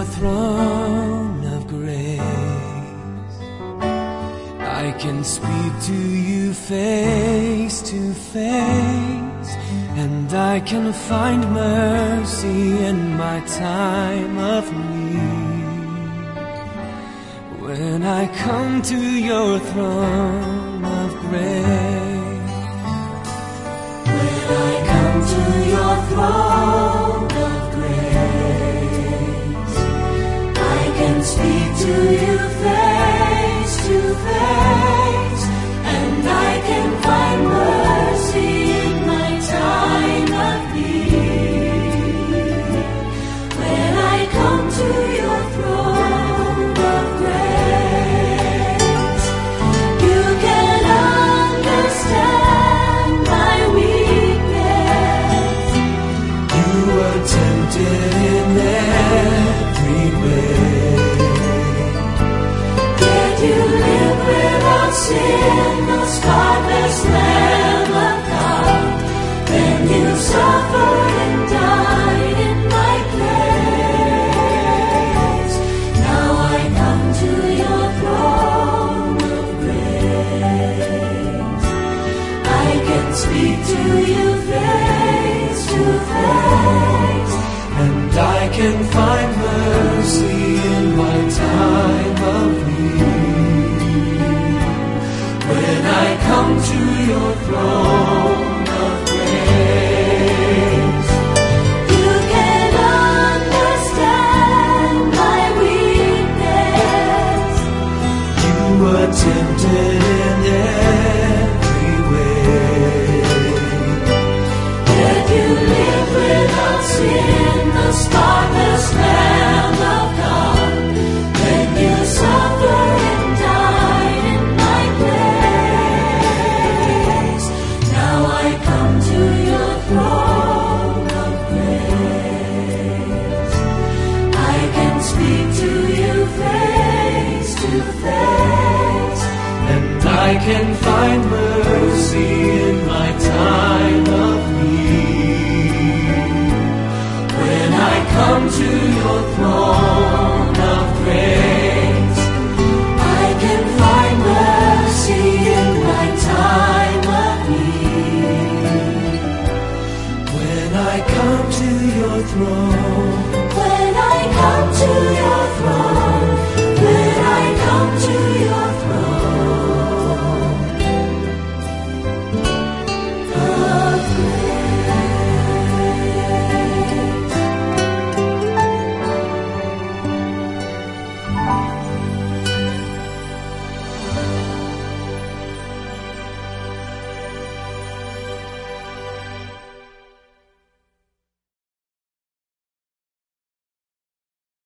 throne of grace. I can speak to you face to face, and I can find mercy in my time of need. When I come to your throne of grace, when I come to your throne of grace, I can speak to you face to face, and I can find mercy in my time of need. When I come to your throne of grace, you can understand my weakness. you were tempted in every way, Yet you live without sin, the spotless Lamb of God. Then you suffered and died in my place. Now I come to your throne of grace. I can speak to you face to face, and I can find mercy in my time of need. When I come to your throne of grace, you can understand my weakness. you were tempted in every way, Yet you live without sin, the spotless Lamb of God. Then you suffered and died in my place. Now I come to your throne of grace. I can speak to you face to face, and I can